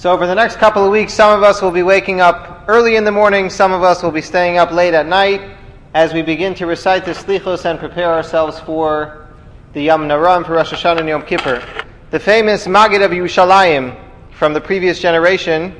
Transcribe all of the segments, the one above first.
So over the next couple of weeks, some of us will be waking up early in the morning, some of us will be staying up late at night as we begin to recite the Slichos and prepare ourselves for the Yom Narah and for Rosh Hashanah and Yom Kippur. The famous Maggid of Yerushalayim from the previous generation,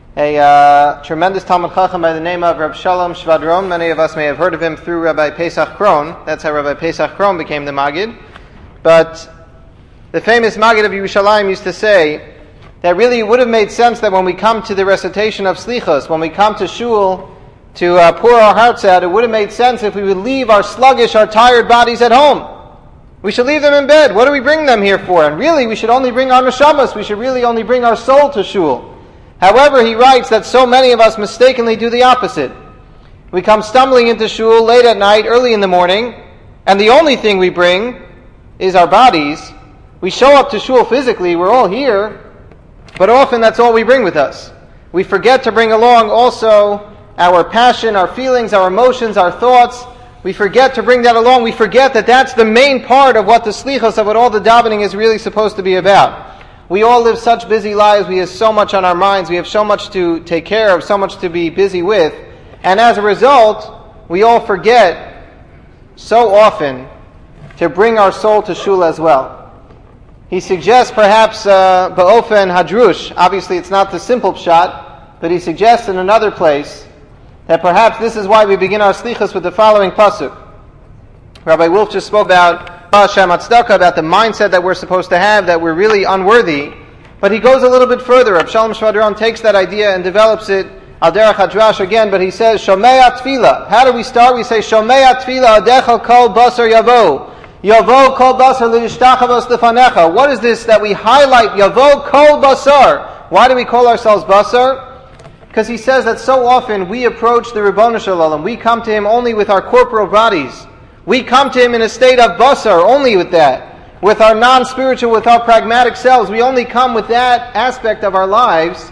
a tremendous Talmud Chacham by the name of Reb Shalom Shvadron. Many of us may have heard of him through Rabbi Pesach Kron. That's how Rabbi Pesach Kron became the Maggid. But the famous Maggid of Yerushalayim used to say that really it would have made sense that when we come to the recitation of Slichos, when we come to Shul to pour our hearts out, it would have made sense if we would leave our sluggish, our tired bodies at home. We should leave them in bed. What do we bring them here for? And really, we should only bring our neshamas. We should really only bring our soul to Shul. However, he writes that so many of us mistakenly do the opposite. We come stumbling into Shul late at night, early in the morning, and the only thing we bring is our bodies. We show up to Shul physically, we're all here, but often that's all we bring with us. We forget to bring along also our passion, our feelings, our emotions, our thoughts. We forget to bring that along. We forget that that's the main part of what the slichos, of what all the davening is really supposed to be about. We all live such busy lives. We have so much on our minds. We have so much to take care of, so much to be busy with. And as a result, we all forget so often to bring our soul to Shul as well. He suggests perhaps ba'ofen hadrush, obviously it's not the simple pshat, but he suggests in another place that perhaps this is why we begin our slichos with the following pasuk. Rabbi Wolf just spoke about Hashem Hatzdaka, about the mindset that we're supposed to have, that we're really unworthy, but he goes a little bit further. Reb Shalom Shvadron takes that idea and develops it al derech hadrash again, but he says, Shomei Tefillah. How do we start? We say, Shomei Tefillah adechal kol basar yavo. Yavo kol basar li'ishtachavos lefanecha. What is this that we highlight? Yavo kol basar. Why do we call ourselves basar? Because he says that so often we approach the Ribbono Shel Olam. We come to him only with our corporal bodies. We come to him in a state of basar, only with that. With our non-spiritual, with our pragmatic selves. We only come with that aspect of our lives.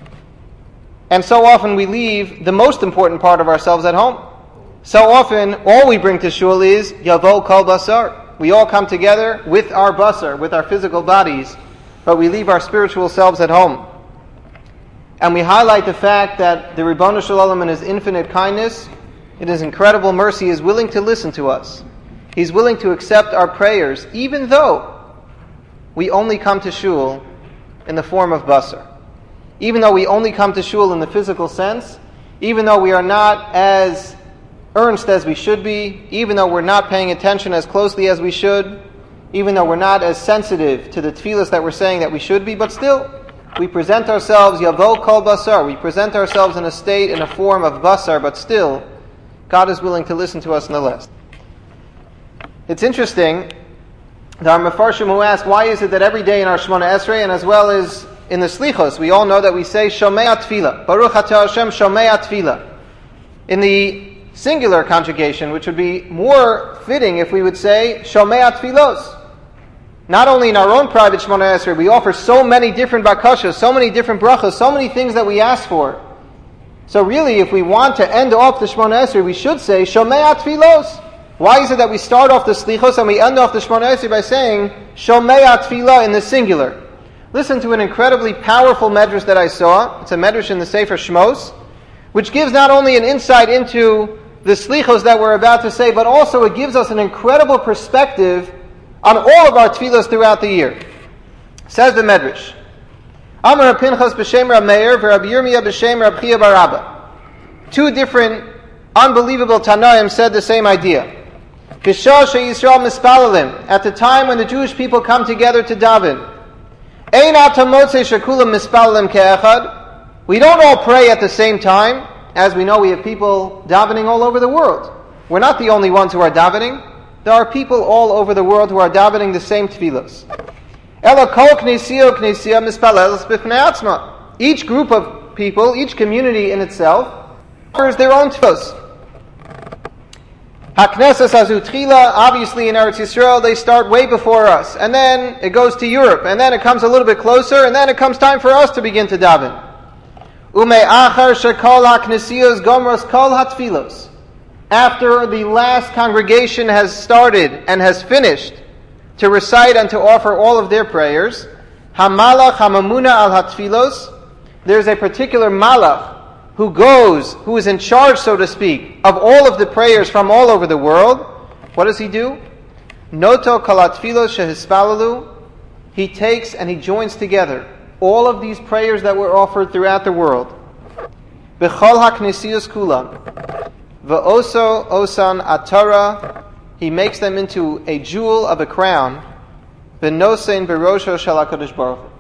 And so often we leave the most important part of ourselves at home. So often, all we bring to Shul is Yavo Kol Basar. We all come together with our basar, with our physical bodies, but we leave our spiritual selves at home. And we highlight the fact that the Ribbono Shel Olam, in his infinite kindness, in his incredible mercy, is willing to listen to us. He's willing to accept our prayers, even though we only come to Shul in the form of basar. Even though we only come to Shul in the physical sense, even though we are not as earnest as we should be, even though we're not paying attention as closely as we should, even though we're not as sensitive to the tefillas that we're saying that we should be, but still, we present ourselves, Yavo Kol Basar, we present ourselves in a state, in a form of basar, but still, God is willing to listen to us nonetheless. It's interesting, there are Mefarshim who ask, why is it that every day in our Shemona Esrei, and as well as in the Slichos, we all know that we say, Shomei Tefillah, Baruch Atah Hashem Shomei Tefillah. In the singular conjugation, which would be more fitting if we would say Shomei Tfilos. Not only in our own private Shemona Esrei, we offer so many different bakashas, so many different brachas, so many things that we ask for. So really, if we want to end off the Shemona Esrei, we should say Shomei Tfilos. Why is it that we start off the Slichos and we end off the Shemona Esrei by saying Shomei Tfilah in the singular? Listen to an incredibly powerful medrash that I saw. It's a medrash in the Sefer Shmos, which gives not only an insight into the slichos that we're about to say, but also it gives us an incredible perspective on all of our tefillos throughout the year. Says the Medrash, Amar Pinchas b'shem Rab Meir v'Rab Yirmiyah b'shem Rab Chiya bar Abba. Two different unbelievable Tanaim said the same idea. B'shah she'Yisrael mispalalim, at the time when the Jewish people come together to daven. Ein atam motzei shekulam mispalalim ke'echad. We don't all pray at the same time. As we know, we have people davening all over the world. We're not the only ones who are davening. There are people all over the world who are davening the same tefillos. Ela kol knesiyah mispaleles b'fnei atzma. Each group of people, each community in itself, offers their own tefillos. HaKnesses hazu tchila, obviously in Eretz Yisrael, they start way before us. And then it goes to Europe. And then it comes a little bit closer. And then it comes time for us to begin to daven. After the last congregation has started and has finished to recite and to offer all of their prayers, Hamalach Hamamuna al Hatfilos, there's a particular malach who is in charge, so to speak, of all of the prayers from all over the world. What does he do? Noto kalat filos shehispalalu. He takes and he joins together all of these prayers that were offered throughout the world. B'chol haknesius kulam. V'oso osan atara. He makes them into a jewel of a crown. B'nosein b'rosho shel HaKadosh Baruch Hu.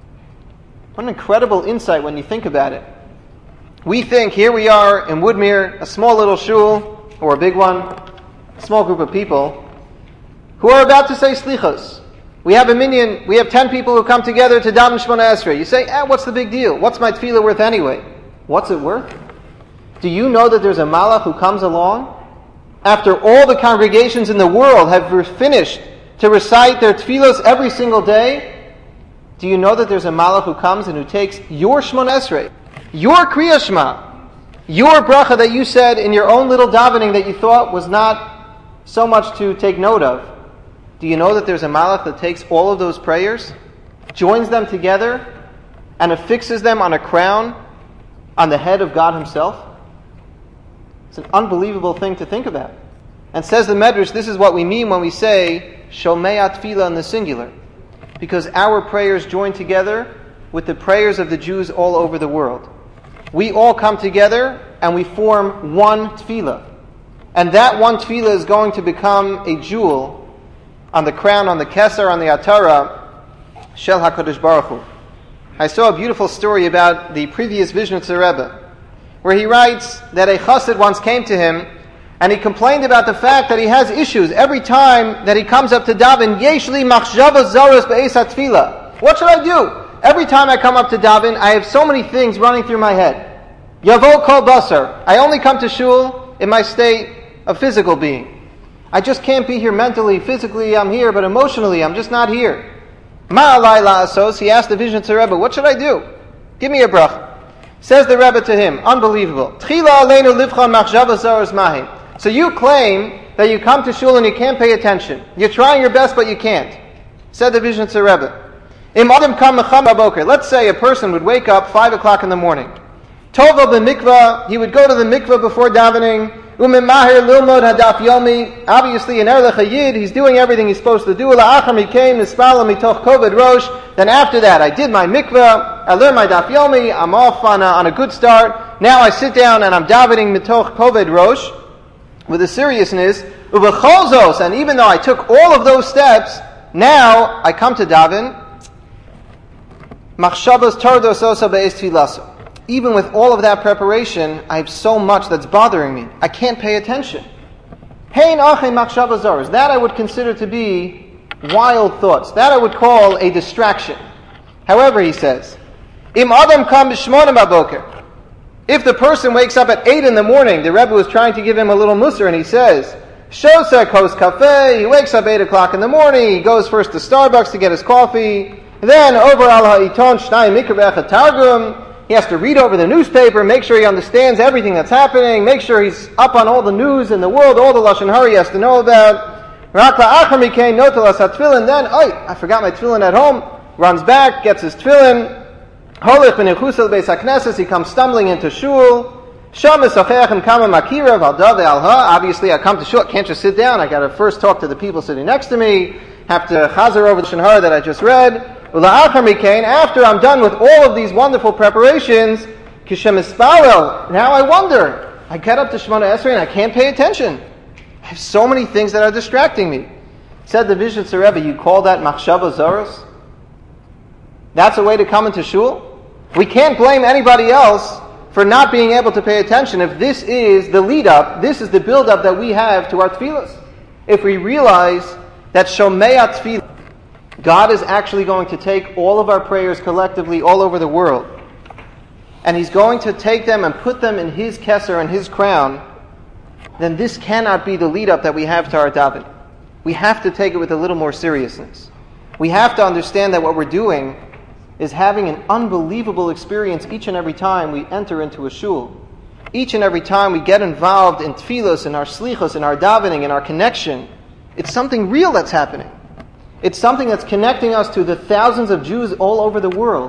What an incredible insight when you think about it. We think, here we are in Woodmere, a small little shul, or a big one, a small group of people, who are about to say slichos. We have a minyan, we have 10 people who come together to daven Shemona Esrei. You say, what's the big deal? What's my tefillah worth anyway? What's it worth? Do you know that there's a malach who comes along after all the congregations in the world have finished to recite their tefillos every single day? Do you know that there's a malach who comes and who takes your Shemona Esrei, your Kriya Shema, your bracha that you said in your own little davening that you thought was not so much to take note of? Do you know that there's a malach that takes all of those prayers, joins them together, and affixes them on a crown on the head of God Himself? It's an unbelievable thing to think about. And says the Medrash, this is what we mean when we say Shomei Tefillah in the singular. Because our prayers join together with the prayers of the Jews all over the world. We all come together and we form one tefillah. And that one tefillah is going to become a jewel on the crown, on the keser, on the atara, Shel HaKadosh Baruch Hu. I saw a beautiful story about the previous Vizhnitzer Rebbe, where he writes that a chassid once came to him and he complained about the fact that he has issues every time that he comes up to daven. Yeshli machshava zaros be'es hatfila. What should I do? Every time I come up to daven, I have so many things running through my head. Yavo kol basar. I only come to shul in my state of physical being. I just can't be here mentally, physically I'm here, but emotionally I'm just not here. Ma'alai la'asos, he asked the Vizhnitzer Rebbe, what should I do? Give me a bracha. Says the Rebbe to him, unbelievable. Tchila aleinu livchan machshava zaros mahi. So you claim that you come to shul and you can't pay attention. You're trying your best, but you can't. Said the Vizhnitzer Rebbe. Let's say a person would wake up 5 o'clock in the morning. Tova b'mikvah, he would go to the mikvah before davening. Umimahir lilmod hadaf yomi. Obviously, in Erlich Hayid, he's doing everything he's supposed to do. La'achar mikayim nispala mitoch koved rosh. Then after that, I did my mikvah, I learned my daf yomi, I'm off on a good start. Now I sit down and I'm davening mitoch koved rosh with a seriousness. Ubecholzos, and even though I took all of those steps, now I come to daven. Machshavas tardos osa be'es tfilaso. Even with all of that preparation, I have so much that's bothering me. I can't pay attention. Hein achei machshavas zaros. That I would consider to be wild thoughts. That I would call a distraction. However, he says, Im adam kam b'shmona b'boker. If the person wakes up at 8 in the morning, the Rebbe was trying to give him a little musar, and he says, Shosa kos kafe. He wakes up 8 o'clock in the morning. He goes first to Starbucks to get his coffee. Then over al ha'iton shnai mikra targum. He has to read over the newspaper, make sure he understands everything that's happening, make sure he's up on all the news in the world, all the Lashon Hara he has to know about. Then, I forgot my tefillin at home. Runs back, gets his tefillin. He comes stumbling into shul. Obviously, I come to shul, I can't just sit down. I got to first talk to the people sitting next to me. Have to chazer over the Lashon Hara that I just read. After I'm done with all of these wonderful preparations, now I wonder. I get up to Shemona Esrei and I can't pay attention. I have so many things that are distracting me. Said the Vizhnitzer Rebbe, you call that machshava zaros? That's a way to come into shul? We can't blame anybody else for not being able to pay attention if this is the lead-up, this is the build-up that we have to our tefillos. If we realize that Shomei Tefillah, God is actually going to take all of our prayers collectively all over the world, and He's going to take them and put them in His keser and His crown, then this cannot be the lead-up that we have to our daven. We have to take it with a little more seriousness. We have to understand that what we're doing is having an unbelievable experience each and every time we enter into a shul. Each and every time we get involved in tefillos, in our slichos, in our davening, in our connection, it's something real that's happening. It's something that's connecting us to the thousands of Jews all over the world.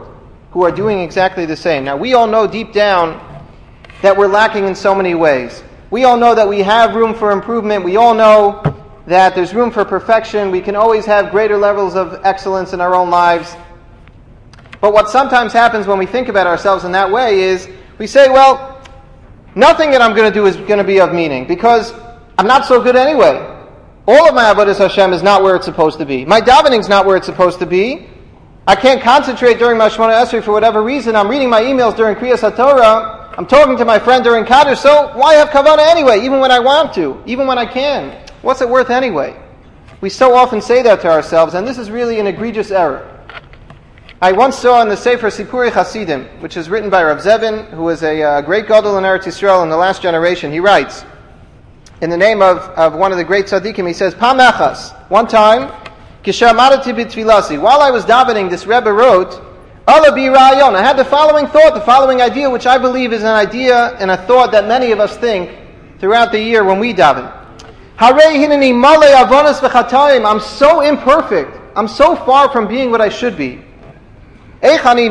who are doing exactly the same. Now, we all know deep down that we're lacking in so many ways. We all know that we have room for improvement. We all know that there's room for perfection. We can always have greater levels of excellence in our own lives. But what sometimes happens when we think about ourselves in that way is we say, well, nothing that I'm going to do is going to be of meaning because I'm not so good anyway. All of my avodas Hashem is not where it's supposed to be. My davening's not where it's supposed to be. I can't concentrate during my Shemona Esrei for whatever reason. I'm reading my emails during Kriyas HaTorah. I'm talking to my friend during Kaddish. So why have kavanah anyway, even when I want to, even when I can? What's it worth anyway? We so often say that to ourselves, and this is really an egregious error. I once saw in the Sefer Sipurei Hasidim, which is written by Rav Zevin, who was a great gadol in Eretz Yisrael in the last generation, he writes, in the name of one of the great tzaddikim, he says, Pam echas, one time, kishamadati b'tfilasi, while I was davening, this Rebbe wrote, Ala bi ra'ayon, I had the following thought, the following idea, which I believe is an idea and a thought that many of us think throughout the year when we daven. Harei hineni malei avonos v'chatayim, I'm so imperfect, I'm so far from being what I should be. What right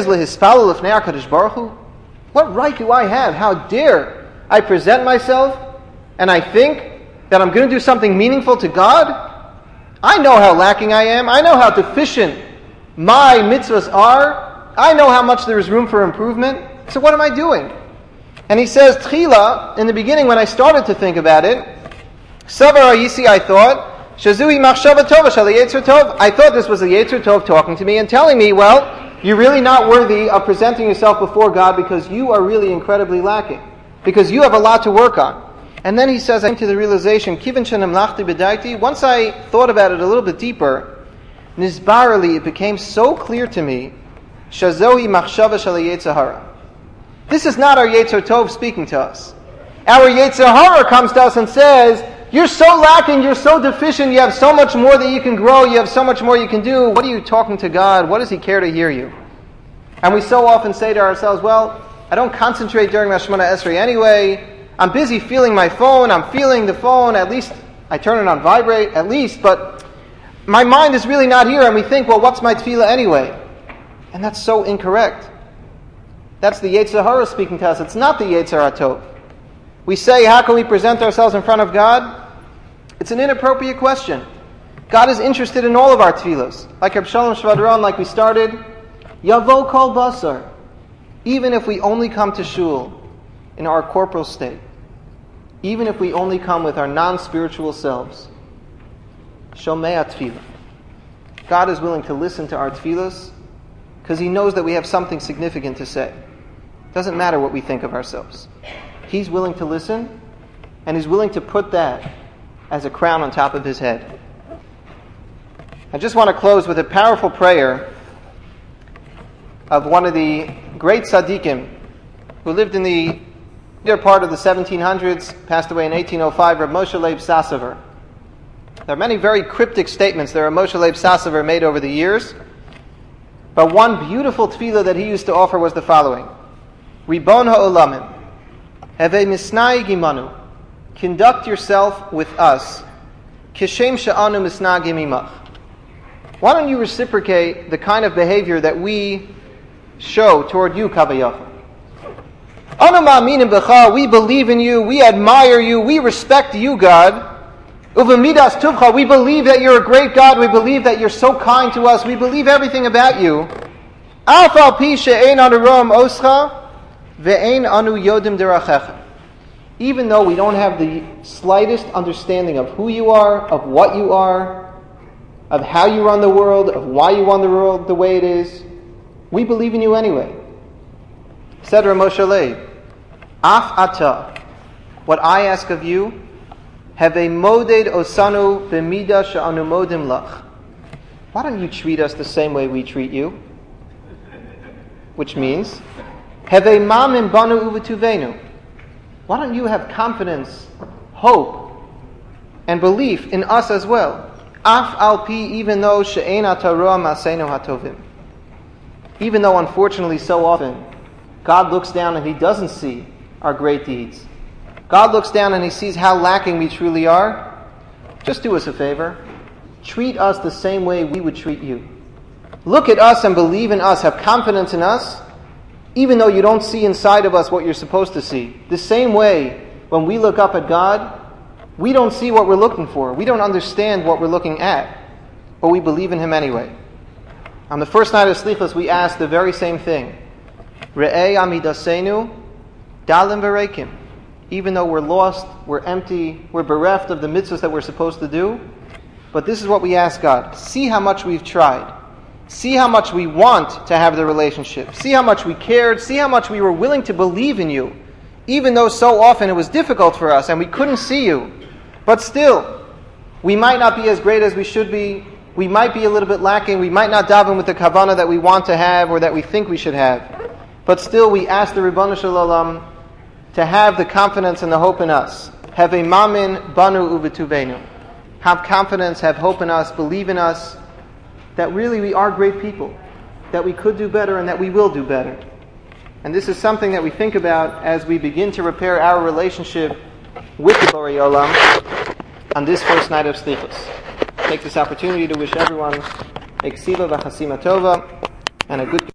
do I have? How dare I present myself and I think that I'm going to do something meaningful to God? I know how lacking I am. I know how deficient my mitzvahs are. I know how much there is room for improvement. So what am I doing? And he says, Tchila, in the beginning when I started to think about it, Savar Ayisi, I thought, Shazui Machshava Tova Shali Yetzer Tov. I thought this was a Yetzer Tov talking to me and telling me, well, you're really not worthy of presenting yourself before God because you are really incredibly lacking. Because you have a lot to work on. And then he says, I came to the realization, Kivin Shenem Lachti B'daiti, once I thought about it a little bit deeper, Nizbarali, it became so clear to me, Shazohi Machshava Shali Yetzer Hara. This is not our Yetzer Tov speaking to us. Our Yetzer Hara comes to us and says, you're so lacking, you're so deficient, you have so much more that you can grow, you have so much more you can do. What are you talking to God? What does He care to hear you? And we so often say to ourselves, well, I don't concentrate during my Shemona Esrei anyway. I'm busy feeling my phone, I'm feeling the phone, at least I turn it on vibrate, at least, but my mind is really not here, and we think, well, what's my tefillah anyway? And that's so incorrect. That's the Yetzer Hara speaking to us. It's not the Yetzer HaTov. We say, how can we present ourselves in front of God? It's an inappropriate question. God is interested in all of our tefillos. Like Reb Shalom Shvadron, like we started, Yavo kol basar. Even if we only come to shul in our corporal state, even if we only come with our non-spiritual selves, Shomei tefillah. God is willing to listen to our tefillos because He knows that we have something significant to say. It doesn't matter what we think of ourselves. He's willing to listen, and He's willing to put that as a crown on top of His head. I just want to close with a powerful prayer of one of the great tzaddikim who lived in the later part of the 1700s, passed away in 1805, Reb Moshe Leib Sassover. There are many very cryptic statements that Reb Moshe Leib Sassover made over the years, but one beautiful tefillah that he used to offer was the following: Ribon ha'olamim, Heve misnai gimanu, conduct yourself with us, kishem she'anu misnagim imach. Why don't you reciprocate the kind of behavior that we show toward you, Kavayachim? Anu ma'aminim b'cha, we believe in you, we admire you, we respect you, God. Uvamidas tuvcha, we believe that you're a great God, we believe that you're so kind to us, we believe everything about you. Af al pi she'ein anu ro'am oscha, ve'ein anu yodim derachecha. Even though we don't have the slightest understanding of who you are, of what you are, of how you run the world, of why you run the world the way it is, we believe in you anyway. Said Rav Moshe Leib, Af ata, what I ask of you, have a moded osanu b'mida she'anu modim lach. Why don't you treat us the same way we treat you? Which means, have a mamim banu uvetuvenu. Why don't you have confidence, hope, and belief in us as well? Af al pi, even though she'ein ataroa maseinu hatovim. Even though, unfortunately, so often, God looks down and He doesn't see our great deeds. God looks down and He sees how lacking we truly are. Just do us a favor. Treat us the same way we would treat you. Look at us and believe in us, have confidence in us, even though you don't see inside of us what you're supposed to see. The same way, when we look up at God, we don't see what we're looking for. We don't understand what we're looking at, but we believe in Him anyway. On the first night of Slichos, we asked the very same thing. Re'ei amidasenu dalim v'reikim. Even though we're lost, we're empty, we're bereft of the mitzvahs that we're supposed to do, but this is what we ask God. See how much we've tried. See how much we want to have the relationship. See how much we cared. See how much we were willing to believe in you, even though so often it was difficult for us and we couldn't see you. But still, we might not be as great as we should be. We might be a little bit lacking. We might not daven with the kavanah that we want to have or that we think we should have. But still, we ask the Ribbon Shalom to have the confidence and the hope in us. Have a mamin banu uvituvenu. Have confidence, have hope in us, believe in us, that really we are great people, that we could do better and that we will do better. And this is something that we think about as we begin to repair our relationship with the Borei Olam on this first night of Slichos. Take this opportunity to wish everyone a ksiva v'chasima tova and a good